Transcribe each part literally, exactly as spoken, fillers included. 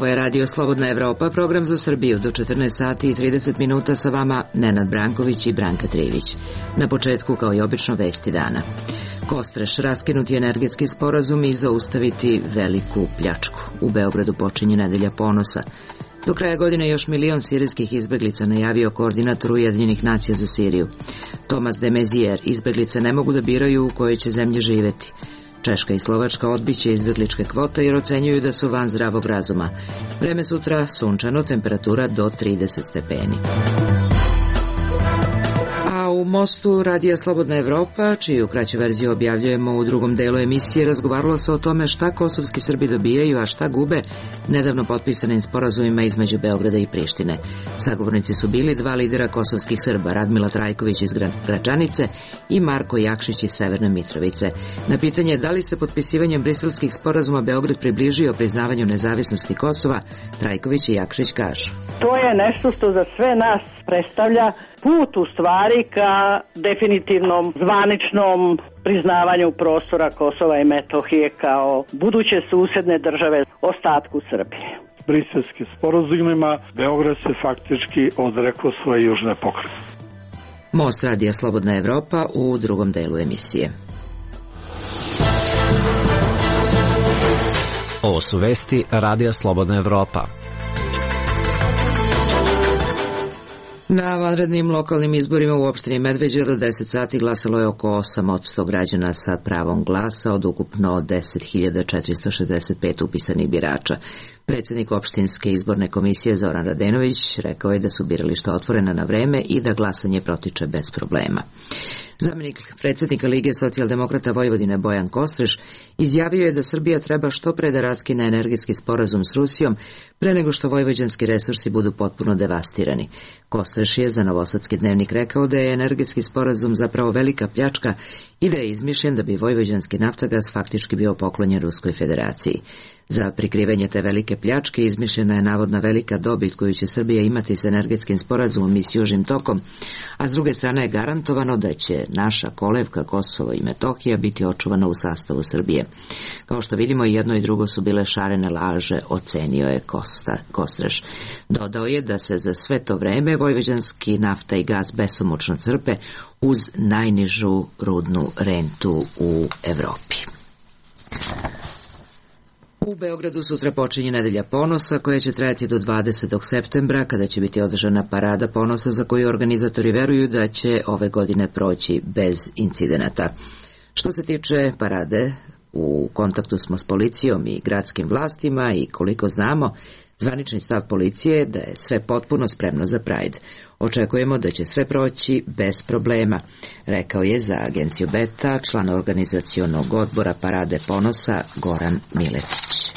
Ovo je Radio Slobodna Evropa, program za Srbiju do četrnaest sati i trideset minuta, sa vama Nenad Branković i Branka Trivić. Na početku, kao i obično, vesti dana. Kostreš, raskinuti energetski sporazum i zaustaviti veliku pljačku. U Beogradu počinje nedelja ponosa. Do kraja godine još milion sirijskih izbeglica, najavio koordinator Ujedinjenih nacija za Siriju. Tomas de Mezier, izbeglice ne mogu da biraju u kojoj će zemlji živeti. Češka i Slovačka odbiće izbegličke kvote jer ocenjuju da su van zdravog razuma. Vreme sutra sunčano, temperatura do trideset stepeni. U Mostu Radija Slobodna Evropa, čiju kraću verziju objavljujemo u drugom delu emisije, razgovaralo se o tome šta kosovski Srbi dobijaju, a šta gube nedavno potpisanim sporazumima između Beograda i Prištine. Sagovornici su bili dva lidera kosovskih Srba, Radmila Trajković iz Gračanice i Marko Jakšić iz Severne Mitrovice. Na pitanje da li se potpisivanjem briselskih sporazuma Beograd približio priznavanju nezavisnosti Kosova, Trajković i Jakšić kažu: To je nešto što za sve nas predstavlja put u stvari ka definitivnom zvaničnom priznavanju prostora Kosova i Metohije kao buduće susedne države ostatku Srbije. Briselskim sporazumima Beograd se faktički odrekao svoje južne pokrajine. Most Radija Slobodna Evropa u drugom delu emisije. Ovo su vesti Radija Slobodna Evropa. Na vanrednim lokalnim izborima u opštini Medveđa do deset sati glasalo je oko osam posto građana sa pravom glasa od ukupno deset hiljada četiristo šezdeset pet upisanih birača. Predsjednik opštinske izborne komisije Zoran Radenović rekao je da su birališta otvorena na vreme i da glasanje protiče bez problema. Zamenik predsjednika Lige socijaldemokrata Vojvodine Bojan Kostreš izjavio je da Srbija treba što pre da raskine energetski sporazum s Rusijom pre nego što vojvođanski resursi budu potpuno devastirani. Kostreš je za Novosadski dnevnik rekao da je energetski sporazum zapravo velika pljačka i da je izmišljen da bi vojvođanski naftagas faktički bio poklonjen Ruskoj federaciji. Za prikrivanje te velike pljačke izmišljena je navodna velika dobit koju će Srbija imati s energetskim sporazumom i s Južnim tokom, a s druge strane je garantovano da će naša kolevka Kosovo i Metohija biti očuvana u sastavu Srbije. Kao što vidimo, i jedno i drugo su bile šarene laže, ocenio je Kosta, Kostreš. Dodao je da se za sve to vreme vojvođanski nafta i gas besomučno crpe uz najnižu rudnu rentu u Evropi. U Beogradu sutra počinje nedelja ponosa koja će trajati do dvadesetog septembra, kada će biti održana parada ponosa za koju organizatori veruju da će ove godine proći bez incidenata. Što se tiče parade, u kontaktu smo s policijom i gradskim vlastima i koliko znamo, zvanični stav policije je da je sve potpuno spremno za Pride. Očekujemo da će sve proći bez problema, rekao je za agenciju Beta član organizacionog odbora Parade ponosa Goran Miletić.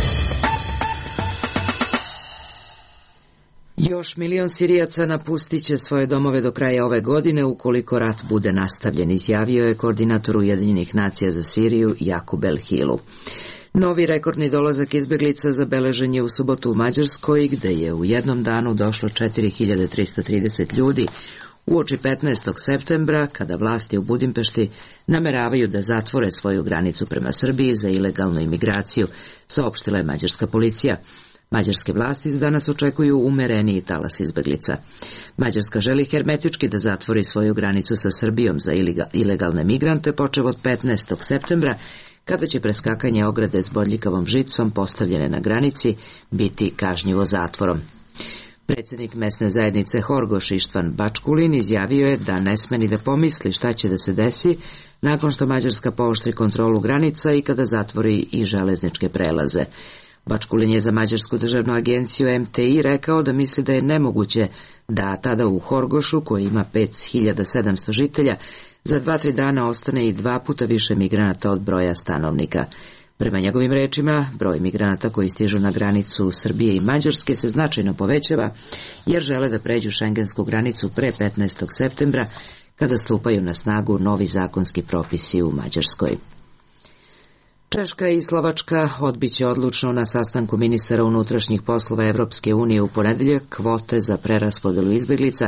Još milion Sirijaca napustit će svoje domove do kraja ove godine ukoliko rat bude nastavljen, izjavio je koordinator Ujedinjenih nacija za Siriju Jakub El Hilu. Novi rekordni dolazak izbeglica zabeležen je u subotu u Mađarskoj, gde je u jednom danu došlo četiri hiljade trista trideset ljudi, uoči petnaestog septembra, kada vlasti u Budimpešti nameravaju da zatvore svoju granicu prema Srbiji za ilegalnu imigraciju, saopštila je mađarska policija. Mađarske vlasti danas očekuju umereniji talas izbeglica. Mađarska želi hermetički da zatvori svoju granicu sa Srbijom za ilegalne migrante počev od petnaestog septembra, kada će preskakanje ograde s bodljikavom žicom postavljene na granici biti kažnjivo zatvorom. Predsjednik mesne zajednice Horgoš Ištvan Bačkulin izjavio je da ne sme ni da pomisli šta će da se desi nakon što Mađarska pooštri kontrolu granica i kada zatvori i železničke prelaze. Bačkulin je za Mađarsku državnu agenciju M T I rekao da misli da je nemoguće da tada u Horgošu, koji ima pet hiljada sedamsto žitelja, za dva, tri dana ostane i dva puta više migranata od broja stanovnika. Prema njegovim rečima, broj migranata koji stižu na granicu Srbije i Mađarske se značajno povećava, jer žele da pređu šengensku granicu pre petnaestog septembra, kada stupaju na snagu novi zakonski propisi u Mađarskoj. Češka i Slovačka odbiće odlučno na sastanku ministara unutrašnjih poslova Evropske unije u ponedeljak kvote za preraspodelu izbeglica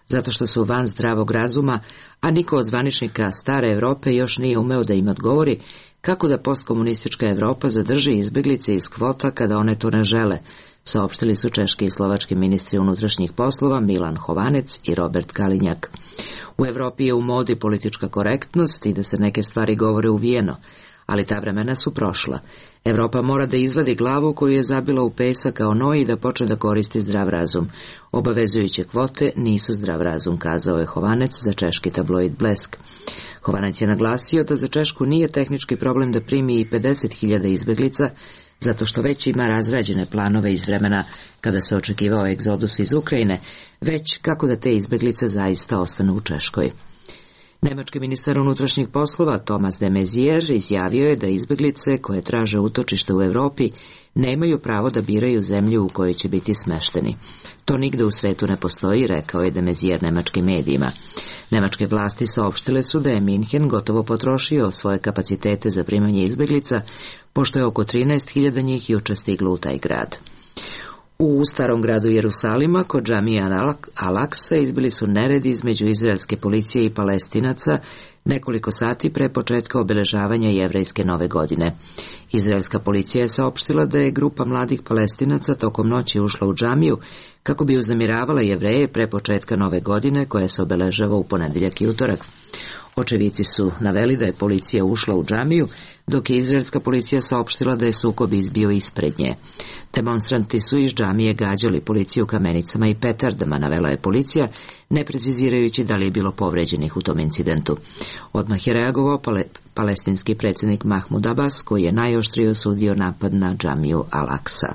zato što su van zdravog razuma, a niko od zvaničnika stare Evrope još nije umeo da im odgovori kako da postkomunistička Evropa zadrži izbeglice iz kvota kada one to ne žele, saopštili su češki i slovački ministri unutrašnjih poslova Milan Hovanec i Robert Kalinjak. U Evropi je u modi politička korektnost i da se neke stvari govore uvijeno, ali ta vremena su prošla. Evropa mora da izvadi glavu koju je zabila u pesak kao noj i da počne da koristi zdrav razum. Obavezujuće kvote nisu zdrav razum, kazao je Hovanec za češki tabloid Blesk. Hovanec je naglasio da za Češku nije tehnički problem da primi i pedeset hiljada izbeglica, zato što već ima razrađene planove iz vremena kada se očekivao egzodus iz Ukrajine, već kako da te izbeglice zaista ostanu u Češkoj. Nemački ministar unutrašnjih poslova Thomas de Maizière izjavio je da izbeglice koje traže utočište u Evropi nemaju pravo da biraju zemlju u kojoj će biti smešteni. To nigde u svetu ne postoji, rekao je de Maizière nemačkim medijima. Nemačke vlasti saopštile su da je Minhen gotovo potrošio svoje kapacitete za primanje izbeglica, pošto je oko trinaest hiljada njih juče stiglo u taj grad. U starom gradu Jerusalima, kod džamija Al-Aksa, izbili su neredi između izraelske policije i Palestinaca nekoliko sati pre početka obeležavanja jevrejske nove godine. Izraelska policija je saopštila da je grupa mladih Palestinaca tokom noći ušla u džamiju kako bi uznemiravala Jevreje pre početka nove godine koja se obeležava u ponedeljak i utorak. Očevici su naveli da je policija ušla u džamiju, dok je izraelska policija saopštila da je sukob izbio ispred nje. Demonstranti su iz džamije gađali policiju kamenicama i petardama, navela je policija, ne precizirajući da li je bilo povređenih u tom incidentu. Odmah je reagovao pale, palestinski predsjednik Mahmud Abbas, koji je najoštrije osudio napad na džamiju Al-Aksa.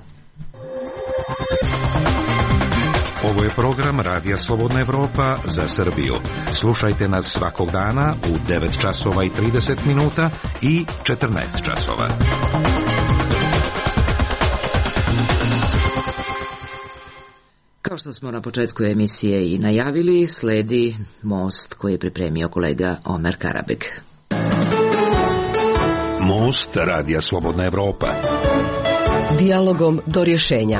Ovo je program Radija Slobodna Evropa za Srbiju. Slušajte nas svakog dana u devet časova i trideset minuta i četrnaest časova. Kao što smo na početku emisije i najavili, sledi Most koji je pripremio kolega Omer Karabek. Most Radija Slobodna Evropa. Dijalogom do rješenja.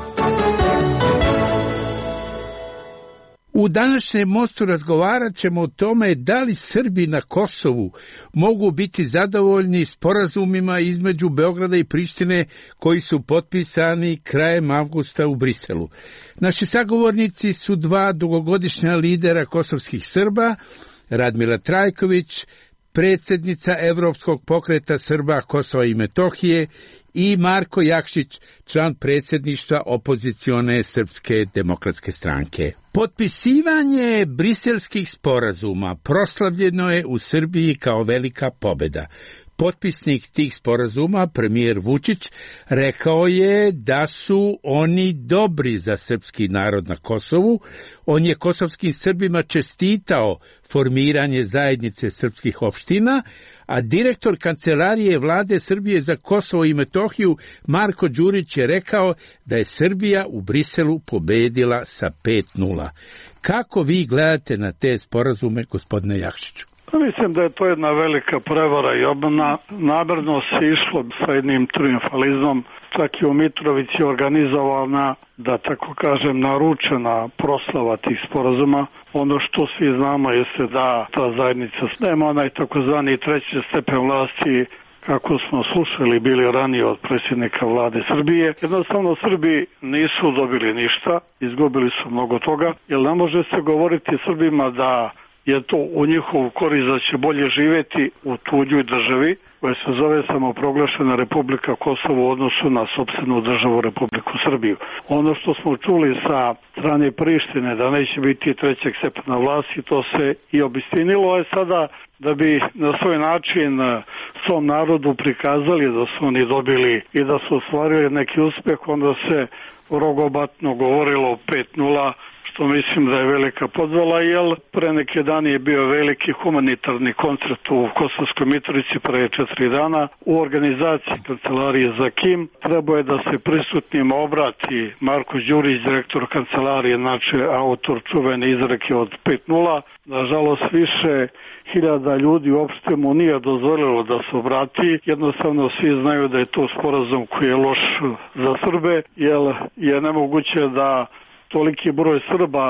U današnjem Mostu razgovarat ćemo o tome da li Srbi na Kosovu mogu biti zadovoljni sporazumima između Beograda i Prištine koji su potpisani krajem avgusta u Briselu. Naši sagovornici su dva dugogodišnja lidera kosovskih Srba, Radmila Trajković, predsjednica Evropskog pokreta Srba Kosova i Metohije, i Marko Jakšić, član predsjedništva opozicione Srpske demokratske stranke. Potpisivanje briselskih sporazuma proslavljeno je u Srbiji kao velika pobjeda. Potpisnik tih sporazuma, premijer Vučić, rekao je da su oni dobri za srpski narod na Kosovu. On je kosovskim Srbima čestitao formiranje zajednice srpskih opština, a direktor Kancelarije Vlade Srbije za Kosovo i Metohiju Marko Đurić je rekao da je Srbija u Briselu pobedila sa pet nula. Kako vi gledate na te sporazume, gospodine Jakšiću? Mislim da je to jedna velika prevara i obmana. Namerno se išlo sa jednim triumfalizmom, čak i u Mitrovici organizovana, da tako kažem, naručena proslava tih sporazuma. Ono što svi znamo jeste da ta zajednica nema onaj takozvani treći stepen vlasti, kako smo slušali bili ranije od predsjednika vlade Srbije. Jednostavno Srbi nisu dobili ništa, izgubili su mnogo toga, jer ne može se govoriti Srbima da je to u njihovu korist da će bolje živjeti u tuđoj državi, koja se zove samoproglašena Republika Kosovo u odnosu na sopstvenu državu Republiku Srbiju. Ono što smo čuli sa strane Prištine da neće biti trećeg stepena vlasti, to se i obistinilo, je sada da bi na svoj način svom narodu prikazali da su oni dobili i da su ostvarili neki uspjeh, onda se rogobatno govorilo pet nula, što mislim da je velika podvala, jer pre neke dani je bio veliki humanitarni koncert u Kosovskoj Mitrovici pre četiri dana u organizaciji Kancelarije za Kim. Trebao je da se prisutnima obrati Marko Đurić, direktor Kancelarije, znači autor čuvene izreke od pet nula. Nažalost, više hiljada ljudi uopšte mu nije dozvolilo da se obrati. Jednostavno svi znaju da je to sporazum koji je loš za Srbe, jer je nemoguće da toliki broj Srba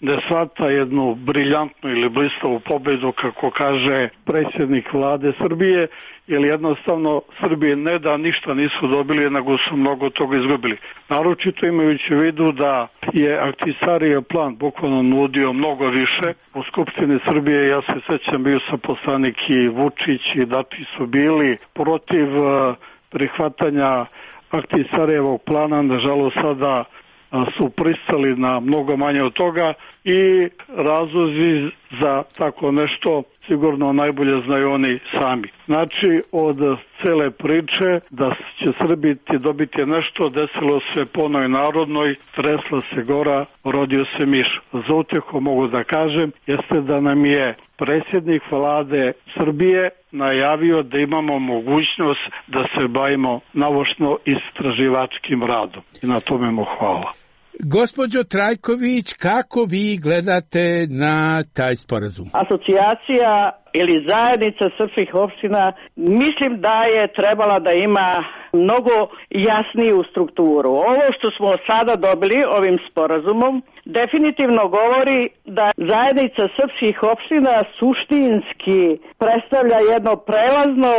ne shvata jednu briljantnu ili blistavu pobedu, kako kaže predsjednik vlade Srbije, jer jednostavno Srbije ne da ništa nisu dobili, nego su mnogo toga izgubili. Naročito imajući u vidu da je Ahtisarijev plan bukvalno nudio mnogo više. U Skupštini Srbije, ja se sećam, bio sam poslanik i Vučić i Dačić su bili protiv prihvatanja Ahtisarijevog plana, nažalost sada su pristali na mnogo manje od toga i razlozi za tako nešto sigurno najbolje znaju oni sami. Znači, od cele priče da će Srbi dobiti nešto, desilo se po onoj narodnoj, tresla se gora, rodio se miš. Za utjehu mogu da kažem, jeste da nam je predsjednik vlade Srbije najavio da imamo mogućnost da se bavimo naučno istraživačkim radom. I na tome mu hvala. Gospođo Trajković, kako vi gledate na taj sporazum? Asocijacija ili zajednica srpskih opština mislim da je trebala da ima mnogo jasniju strukturu. Ovo što smo sada dobili ovim sporazumom definitivno govori da zajednica srpskih opština suštinski predstavlja jedno prelazno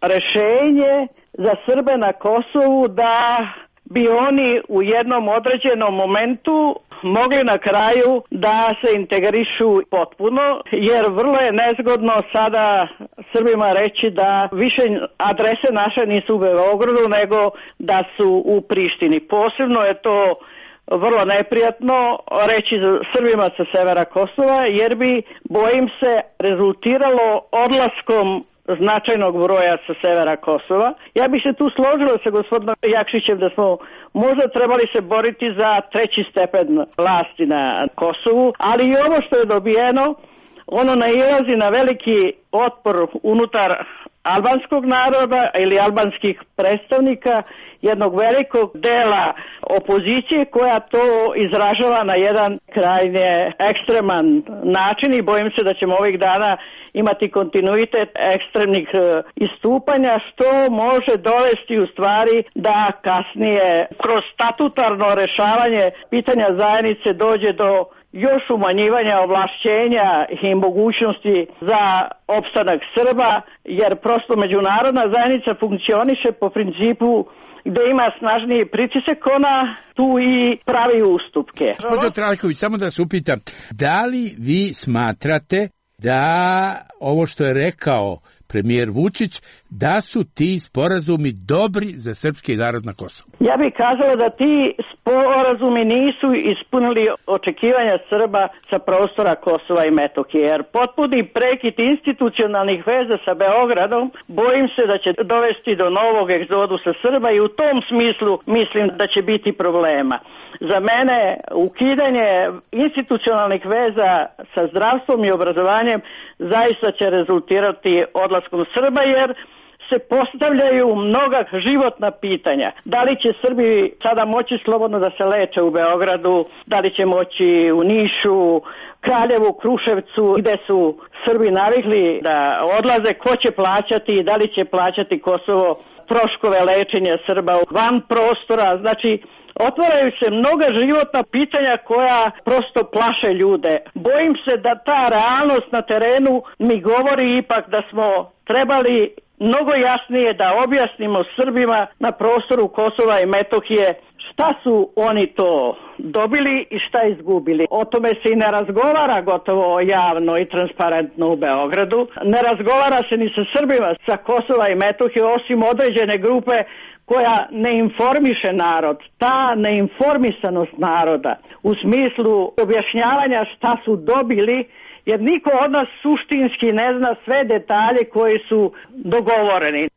rešenje za Srbe na Kosovu, da bi oni u jednom određenom momentu mogli na kraju da se integrišu potpuno, jer vrlo je nezgodno sada Srbima reći da više adrese naše nisu u Beogradu nego da su u Prištini. Posebno je to vrlo neprijatno reći Srbima sa severa Kosova, jer bi, bojim se, rezultiralo odlaskom značajnog broja sa severa Kosova. Ja bih se tu složila sa gospodinom Jakšićem da smo možda trebali se boriti za treći stepen vlasti na Kosovu, ali i ovo što je dobijeno, ono nailazi na veliki otpor unutar albanskog naroda ili albanskih predstavnika, jednog velikog dela opozicije koja to izražava na jedan krajnje ekstreman način i bojim se da ćemo ovih dana imati kontinuitet ekstremnih istupanja, što može dovesti u stvari da kasnije kroz statutarno rešavanje pitanja zajednice dođe do još umanjivanja ovlašćenja i mogućnosti za opstanak Srba, jer prosto međunarodna zajednica funkcioniše po principu gde ima snažniji pritisak, ona tu i pravi ustupke. Gospođo Trajković, samo da se upitam, da li vi smatrate da ovo što je rekao premijer Vučić, da su ti sporazumi dobri za srpski narod na Kosovu? Ja bih kazala da ti sporazumi nisu ispunili očekivanja Srba sa prostora Kosova i Metohije, jer potpuni prekid institucionalnih veza sa Beogradom bojim se da će dovesti do novog egzodusa Srba i u tom smislu mislim da će biti problema. Za mene ukidanje institucionalnih veza sa zdravstvom i obrazovanjem zaista će rezultirati odlaskom Srba, jer se postavljaju mnoga životna pitanja. Da li će Srbi sada moći slobodno da se leče u Beogradu, da li će moći u Nišu, Kraljevu, Kruševcu, gde su Srbi navikli da odlaze, ko će plaćati, da li će plaćati Kosovo troškove lečenja Srba van prostora, znači otvaraju se mnoga životna pitanja koja prosto plaše ljude. Bojim se da ta realnost na terenu mi govori ipak da smo trebali mnogo jasnije da objasnimo Srbima na prostoru Kosova i Metohije šta su oni to dobili i šta izgubili. O tome se i ne razgovara gotovo javno i transparentno u Beogradu. Ne razgovara se ni sa Srbima sa Kosova i Metohije, osim određene grupe koja ne informiše narod. Ta neinformisanost naroda u smislu objašnjavanja šta su dobili, jer niko od nas suštinski ne zna sve detalje koji su dogovoreni.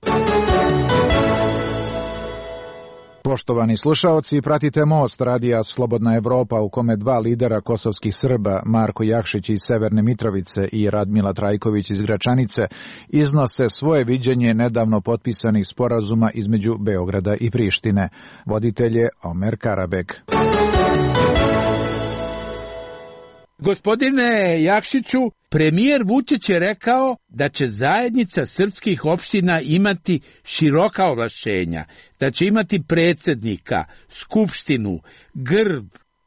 Poštovani slušaoci, pratite Most radija Slobodna Evropa u kome dva lidera kosovskih Srba, Marko Jakšić iz Severne Mitrovice i Radmila Trajković iz Gračanice, iznose svoje viđenje nedavno potpisanih sporazuma između Beograda i Prištine. Voditelj je Omer Karabek. Gospodine Jakšiću, premijer Vučić je rekao da će zajednica srpskih opština imati široka ovlašćenja, da će imati predsjednika, skupštinu, grb,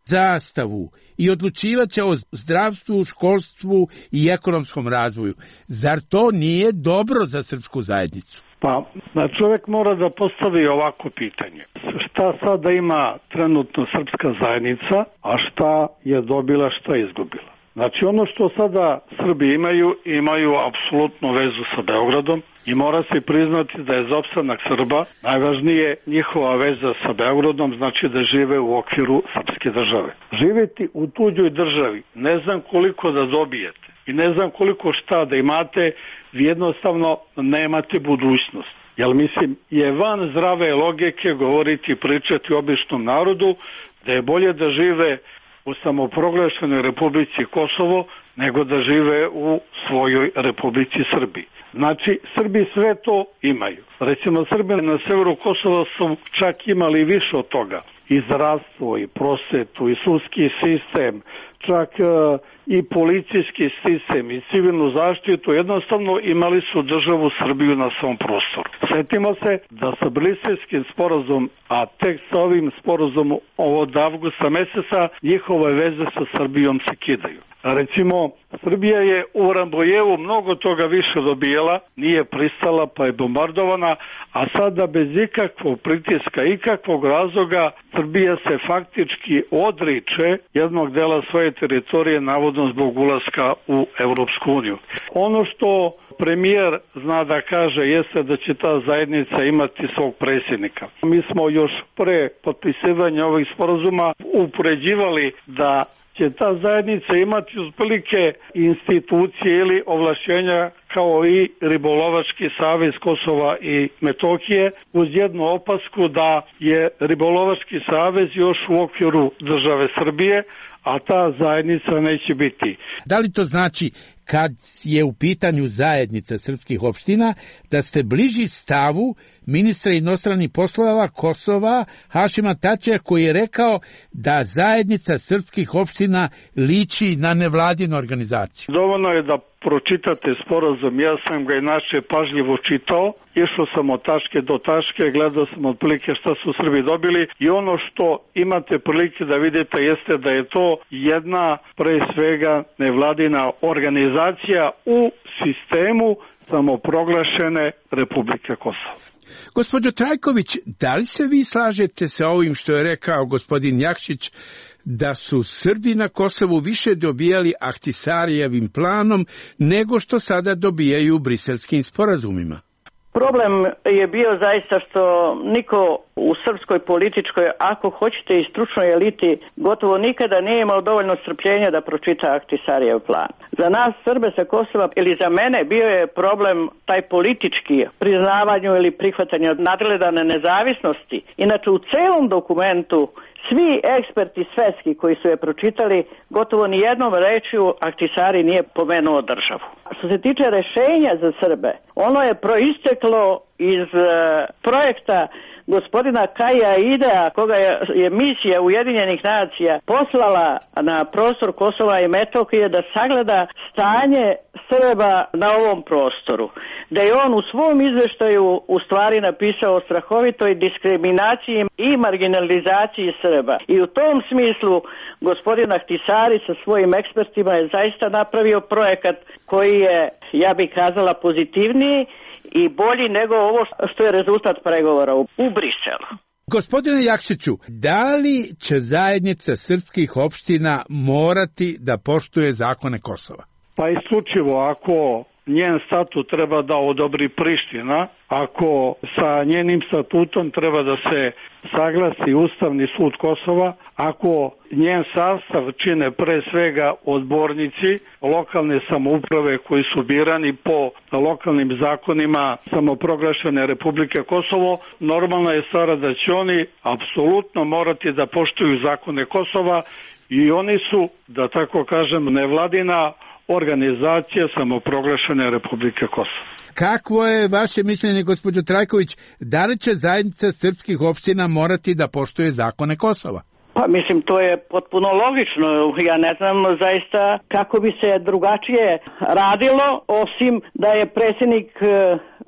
zastavu i odlučivaće o zdravstvu, školstvu i ekonomskom razvoju. Zar to nije dobro za srpsku zajednicu? Pa, čovjek mora da postavi ovako pitanje. Šta sada ima trenutno srpska zajednica, a šta je dobila, šta je izgubila? Znači, ono što sada Srbi imaju, imaju apsolutnu vezu sa Beogradom i mora se priznati da je za opstanak Srba najvažnije njihova veza sa Beogradom, znači da žive u okviru srpske države. Živjeti u tuđoj državi, ne znam koliko da dobijete i ne znam koliko šta da imate, vi jednostavno nemate budućnost. Jer mislim, je van zdrave logike govoriti i pričati običnom narodu da je bolje da žive u samoproglašenoj Republici Kosovo nego da žive u svojoj Republici Srbiji. Znači, Srbi sve to imaju. Recimo, Srbi na severu Kosova su čak imali više od toga. I zdravstvo, i prosvetu, i sudski sistem, čak uh, i policijski sistem, i civilnu zaštitu. Jednostavno imali su državu Srbiju na svom prostoru. Sjetimo se da sa Briselskim sporazum, a tek sa ovim sporazumom od avgusta meseca, njihove veze sa Srbijom se kidaju. Recimo, Srbija je u Rambojevu mnogo toga više dobijela, nije pristala pa je bombardovana, a sada bez ikakvog pritiska, ikakvog razloga, Srbija se faktički odriče jednog dela svoje teritorije, navodno zbog ulaska u Evropsku uniju. Ono što premijer zna da kaže jeste da će ta zajednica imati svog predsjednika. Mi smo još pre potpisivanja ovih sporazuma upoređivali da će ta zajednica imati otprilike institucije ili ovlašćenja kao i Ribolovački savez Kosova i Metohije, uz jednu opasku da je Ribolovački savez još u okviru države Srbije, a ta zajednica neće biti. Da li to znači, kad je u pitanju zajednica srpskih opština, da ste bliži stavu ministra inostranih poslova Kosova Hašima Tačija, koji je rekao da zajednica srpskih opština liči na nevladinu organizaciju? Dovoljno je da pročitate sporazum, ja sam ga inače pažljivo čitao, išao sam od tačke do tačke, gledao sam otprilike šta su Srbi dobili i ono što imate prilike da vidite jeste da je to jedna pre svega nevladina organizacija u sistemu samoproglašene Republike Kosovo. Gospođo Trajković, da li se vi slažete sa ovim što je rekao gospodin Jakšić, da su Srbi na Kosovu više dobijali Ahtisarijevim planom nego što sada dobijaju briselskim sporazumima? Problem je bio zaista što niko u srpskoj političkoj, ako hoćete i stručnoj eliti, gotovo nikada nije imao dovoljno strpljenja da pročita Ahtisarijev plan. Za nas Srbe sa Kosova, ili za mene, bio je problem taj politički, priznavanju ili prihvatanju nadgledane nezavisnosti. Inače, u celom dokumentu svi eksperti svetski koji su je pročitali, gotovo ni jednom rečju Ahtisari nije pomenuo državu. Što se tiče rešenja za Srbe, ono je proisteklo iz uh, projekta gospodina Kaja Idea, koga je, je misija Ujedinjenih nacija poslala na prostor Kosova i Metohije da sagleda stanje Srba na ovom prostoru. Da je on u svom izveštaju u stvari napisao o strahovitoj diskriminaciji i marginalizaciji Srba. I u tom smislu gospodin Ahtisari sa svojim ekspertima je zaista napravio projekat koji je, ja bih kazala, pozitivniji i bolji nego ovo što je rezultat pregovora u Briselu. Gospodine Jakšiću, da li će zajednica srpskih opština morati da poštuje zakone Kosova? Pa isključivo ako njen statut treba da odobri Priština, ako sa njenim statutom treba da se saglasi Ustavni sud Kosova, ako njen sastav čine pre svega odbornici lokalne samouprave koji su birani po lokalnim zakonima samoproglašene Republike Kosovo, normalna je stvar da će oni apsolutno morati da poštuju zakone Kosova i oni su, da tako kažem, nevladina organizacija samoproglašene Republike Kosovo. Kakvo je vaše mišljenje, gospođo Trajković, da li će zajednica srpskih opština morati da poštuje zakone Kosova? Pa mislim, to je potpuno logično. Ja ne znam zaista kako bi se drugačije radilo, osim da je predsjednik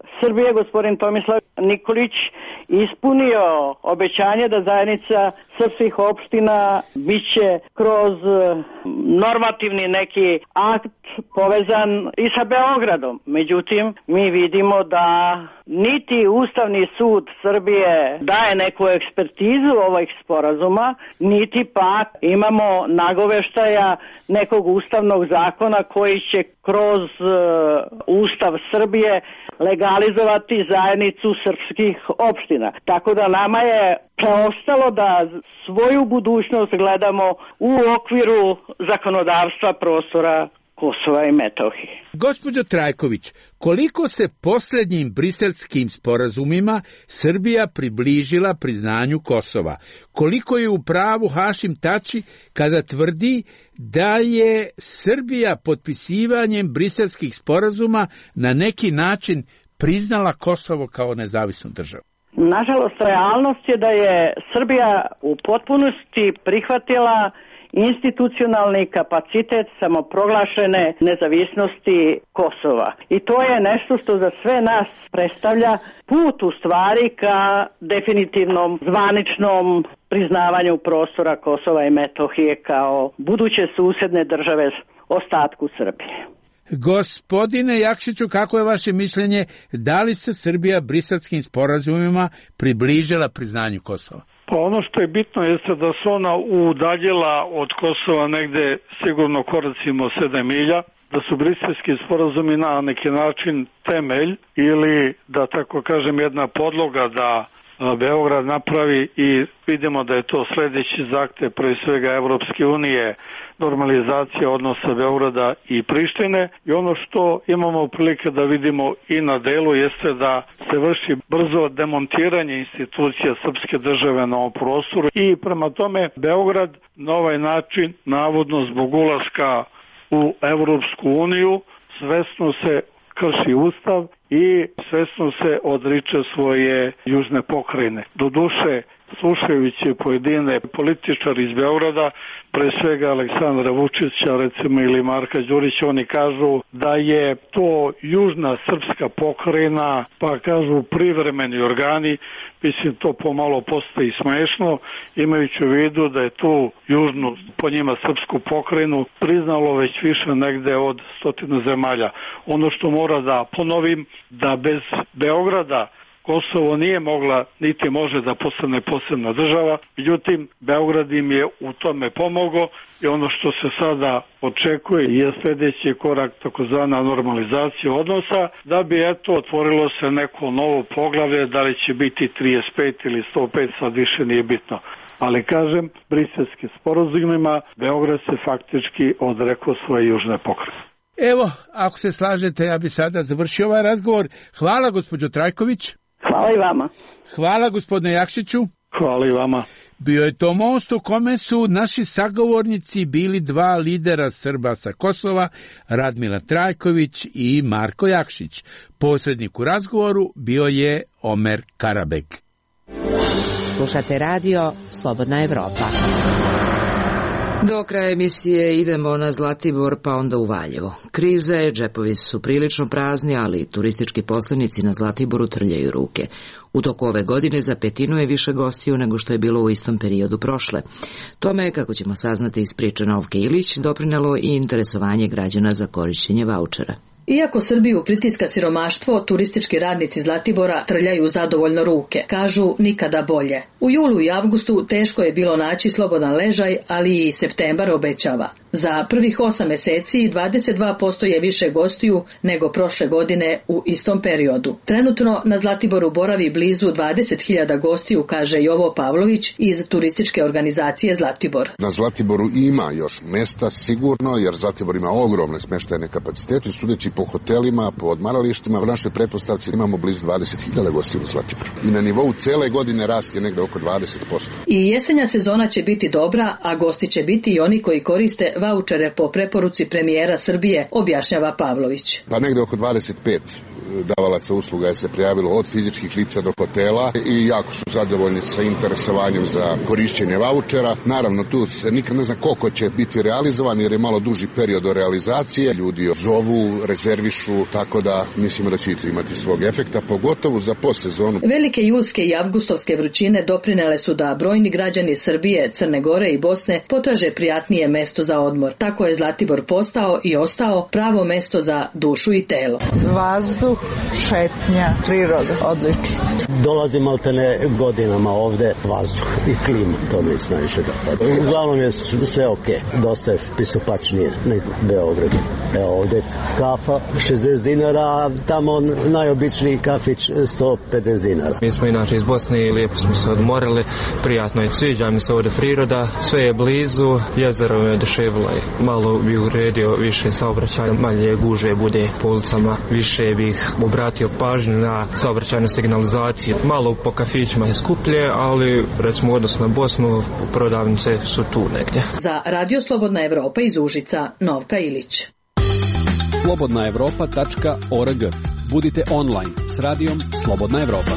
Srbije, gospodin Tomislav Nikolić, ispunio obećanje da zajednica srpskih opština biće kroz normativni neki akt povezan i sa Beogradom. Međutim, mi vidimo da niti Ustavni sud Srbije daje neku ekspertizu ovih sporazuma, niti pak imamo nagoveštaja nekog ustavnog zakona koji će kroz uh, Ustav Srbije legalizovati zajednicu srpskih opština. Tako da nama je preostalo da svoju budućnost gledamo u okviru zakonodavstva prostora Kosova i Metohije. Gospođo Trajković, koliko se posljednjim briselskim sporazumima Srbija približila priznanju Kosova? Koliko je u pravu Hašim Tači kada tvrdi da je Srbija potpisivanjem briselskih sporazuma na neki način priznala Kosovo kao nezavisnu državu? Nažalost, realnost je da je Srbija u potpunosti prihvatila institucionalni kapacitet samoproglašene nezavisnosti Kosova. I to je nešto što za sve nas predstavlja put u stvari ka definitivnom zvaničnom priznavanju prostora Kosova i Metohije kao buduće susedne države ostatku Srbije. Gospodine Jakšiću, kako je vaše mišljenje, da li se Srbija briselskim sporazumima približila priznanju Kosova? Pa ono što je bitno jeste da se ona udaljila od Kosova negde sigurno koracimo sedam milja, da su briselski sporazumi na neki način temelj ili da tako kažem jedna podloga da Beograd napravi i vidimo da je to sljedeći zahtev pre svega Evropske unije, normalizacija odnosa Beograda i Prištine i ono što imamo prilike da vidimo i na delu jeste da se vrši brzo demontiranje institucija srpske države na ovom prostoru i prema tome Beograd na ovaj način navodno zbog ulaska u Evropsku uniju svesno se krši ustav i svesno se odriče svoje južne pokrajine. Doduše, slušajući pojedine političari iz Beograda, pre svega Aleksandra Vučića, recimo ili Marka Đurića, oni kažu da je to južna srpska pokrajina, pa kažu privremeni organi, mislim to pomalo postaje smešno, imajući u vidu da je tu južnu, po njima srpsku pokrajinu, priznalo već više negde od stotina zemalja. Ono što mora da ponovim, da bez Beograda Kosovo nije mogla, niti može da postane posebna država, međutim, Beograd im je u tome pomogao i ono što se sada očekuje je sljedeći korak takozvana normalizacija odnosa, da bi eto otvorilo se neko novo poglavlje, da li će biti trideset pet ili sto pet, sad više nije bitno. Ali kažem, briselskim sporazumima Beograd se faktički odrekao svoje južne pokrajine. Evo, ako se slažete, ja bi sada završio ovaj razgovor. Hvala, gospođo Trajković. Hvala i vama. Hvala, gospodine Jakšiću. Hvala i vama. Bio je to most u kome su naši sagovornici bili dva lidera Srba sa Kosova, Radmila Trajković i Marko Jakšić. Posrednik u razgovoru bio je Omer Karabek. Slušate radio Slobodna Evropa. Do kraja emisije idemo na Zlatibor pa onda u Valjevo. Kriza je, džepovi su prilično prazni, ali turistički poslenici na Zlatiboru trljaju ruke. U toku ove godine za petinu je više gostiju nego što je bilo u istom periodu prošle. Tome je, kako ćemo saznati iz priče Novke Ilić, doprinelo i interesovanje građana za korišćenje vaučera. Iako Srbiju pritiska siromaštvo, turistički radnici Zlatibora trljaju zadovoljno ruke. Kažu nikada bolje. U julu i avgustu teško je bilo naći slobodan ležaj, ali i septembar obećava. Za prvih osam meseci dvadeset dva posto je više gostiju nego prošle godine u istom periodu. Trenutno na Zlatiboru boravi blizu dvadeset hiljada gostiju, kaže Jovo Pavlović iz turističke organizacije Zlatibor. Na Zlatiboru ima još mesta sigurno, jer Zlatibor ima ogromne smeštajne kapacitete, sudeći po hotelima, po odmaralištima, u našoj pretpostavci imamo blizu dvadeset hiljada gostiju na Zlatiboru. I na nivou cele godine rast je negde oko dvadeset posto. I jesenja sezona će biti dobra, a gosti će biti i oni koji koriste vaučere po preporuci premijera Srbije, objašnjava Pavlović. Pa negde oko dvadeset pet davalaca usluga je se prijavilo od fizičkih lica do hotela i jako su zadovoljni sa interesovanjem za korišćenje vaučera. Naravno, tu se nikad ne zna koliko će biti realizovan jer je malo duži period do realizacije. Ljudi zovu, rezervišu, tako da mislimo da će i to imati svog efekta, pogotovo za postsezonu. Velike julske i avgustovske vrućine doprinele su da brojni građani Srbije, Crne Gore i Bosne potraže prijatnije mesto za odmor. Tako je Zlatibor postao i ostao pravo mesto za dušu i telo. Vazduh, šetnja, priroda, odlično. Dolazim maltene godinama ovde, vazduh i klima, to mi se najviše dopada. Uglavnom je sve ok, dosta je pristupačnije nego Beogradu. Evo ovde kafa šezdeset dinara, a tamo najobičniji kafić sto pedeset dinara. Mi smo inače iz Bosne i lijepo smo se odmorili, prijatno je, sviđa mi se ovde priroda, sve je blizu, jezero me oduševilo i malo bi uredio više saobraćaja, manje guže bude po ulicama, više bih obratio pažnju na saobraćajnu signalizaciju. Malo po kafićima je skuplje, ali recimo u odnosu na Bosnu prodavnice su tu negdje. Za Radio Slobodna Evropa iz Užica, Novka Ilić. slobodna evropa tačka org. Budite online s radijom Slobodna Evropa.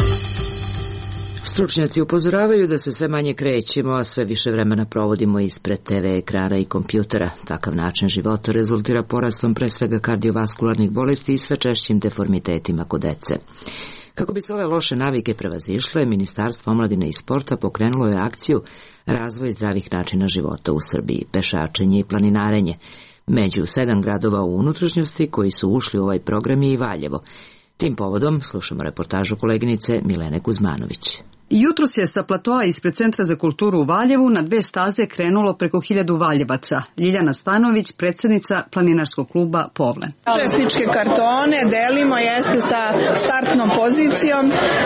Stručnjaci upozoravaju da se sve manje krećemo, a sve više vremena provodimo ispred te ve ekrana i kompjutera. Takav način života rezultira porastom pre svega kardiovaskularnih bolesti i sve češćim deformitetima kod dece. Kako bi se ove loše navike prevazišle, Ministarstvo omladine i sporta pokrenulo je akciju Razvoj zdravih načina života u Srbiji, pešačenje i planinarenje. Među sedam gradova u unutrašnjosti koji su ušli u ovaj program je i Valjevo. Tim povodom slušamo reportažu koleginice Milene Kuzmanović. Jutros je sa platoa ispred Centra za kulturu u Valjevu na dve staze krenulo preko hiljadu Valjevaca. Ljiljana Stanović, predsjednica planinarskog kluba Povlen. Učesničke kartone delimo jeste sa startnom pozicijom,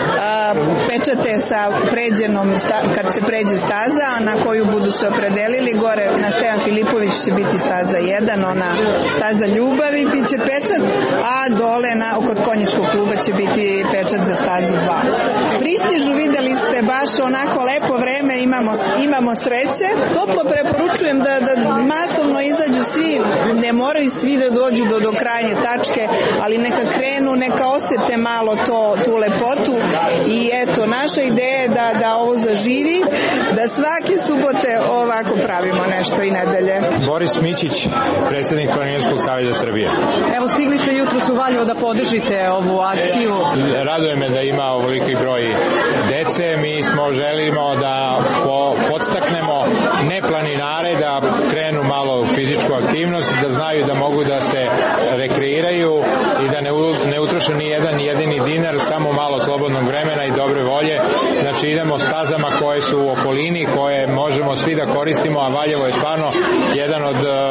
pečate sa pređenom, kad se pređe staza, na koju budu se opredelili. Gore na Stevan Filipović će biti staza jedan, ona staza ljubavi, biće pečat, a dole na, kod konjičkog kluba će biti pečat za stazu dva. Pristižu, videli ste baš onako lepo vreme, imamo, imamo sreće. Toplo preporučujem da, da masovno izađu svi, ne moraju svi da dođu do, do krajnje tačke, ali neka krenu, neka osete malo to, tu lepotu i eto, naša ideja je da, da ovo zaživi, da svake subote ovako pravimo nešto i nedelje. Boris Mićić, predsjednik Planinarskog saveza Srbije. Evo, stigli ste jutros u Valjevo da podržite ovu akciju. Raduje me da ima ovoliki broj dece. Mi smo želimo da po, podstaknemo neplaninare da krenu malo u fizičku aktivnost, da znaju da mogu da se rekreiraju i da ne, u, ne utroše ni jedan jedini dinar, samo malo slobodnog vremena i dobre volje. Znači idemo stazama koje su u okolini, koje možemo svi da koristimo, a Valjevo je stvarno jedan od uh,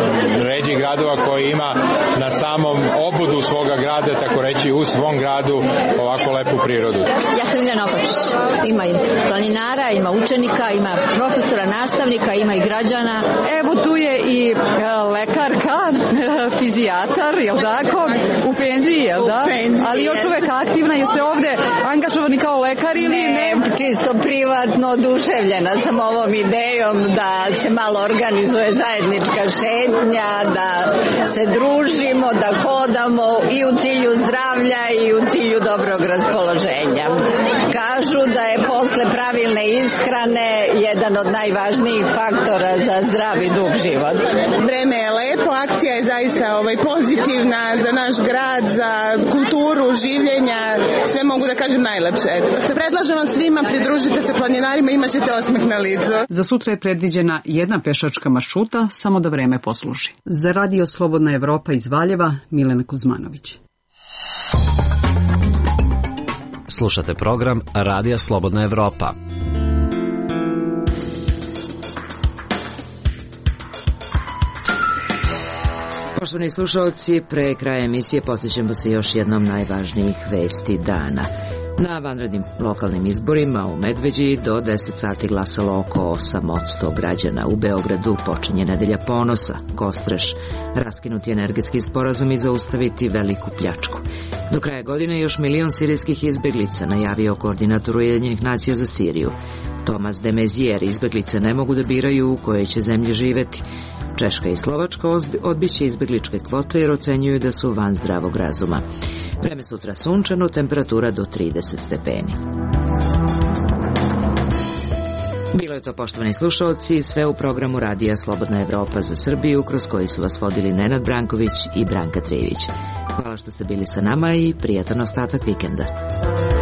ređih gradova koji ima na samom obodu svoga grada, tako reći u svom gradu, ovako lepu prirodu. Ja sam Iljana Opačić. Ima i planinara, ima učenika, ima profesora, nastavnika, ima i građana. Evo tu je i lekarka, fizijatar, jel tako? U penziji, jel da? Penziji, ali još uvek aktivna, jeste ovde angažovani kao lekar ili ne? Ne, čisto privatno oduševljena sam ovom idejom da se malo organizuje zajednička šetnja, da se družimo, da hodamo i u cilju zdravlja i u cilju dobrog raspoloženja. Kažu da je posle pravilne ishrane jedan od najvažnijih faktora za zdrav i dug život. Vreme je lepo, akcija je zaista ovaj, pozitivna za naš grad, za kulturu, življenja, sve mogu da kažem najlepše. Predlažem vam svima, pridružite se planinarima, imat ćete osmeh na licu. Za sutra je predviđena jedna pešačka maršruta, samo da vreme posluži. Za Radio Slobodna Evropa iz Valjeva, Milena Kuzmanović. Slušate program Radija Slobodna Evropa. Poštovani slušalci, pre kraja emisije posjećamo se još jednom najvažnijih vesti dana. Na vanrednim lokalnim izborima u Medveđi do deset sati glasalo oko osam posto građana. U Beogradu počinje nedelja ponosa, Kostreš, raskinuti energetski sporazum i zaustaviti veliku pljačku. Do kraja godine još milion sirijskih izbeglica, najavio koordinator Ujedinjenih nacija za Siriju. Tomas de Maizière, izbeglice ne mogu da biraju u kojoj će zemlji živeti. Češka i Slovačka odbiće izbegličke kvote jer ocenjuju da su van zdravog razuma. Vreme sutra sunčano, temperatura do trideset stepeni. Bilo je to, poštovani slušalci, sve u programu Radija Slobodna Evropa za Srbiju, kroz koji su vas vodili Nenad Branković i Branka Trivić. Hvala što ste bili sa nama i prijatan ostatak vikenda.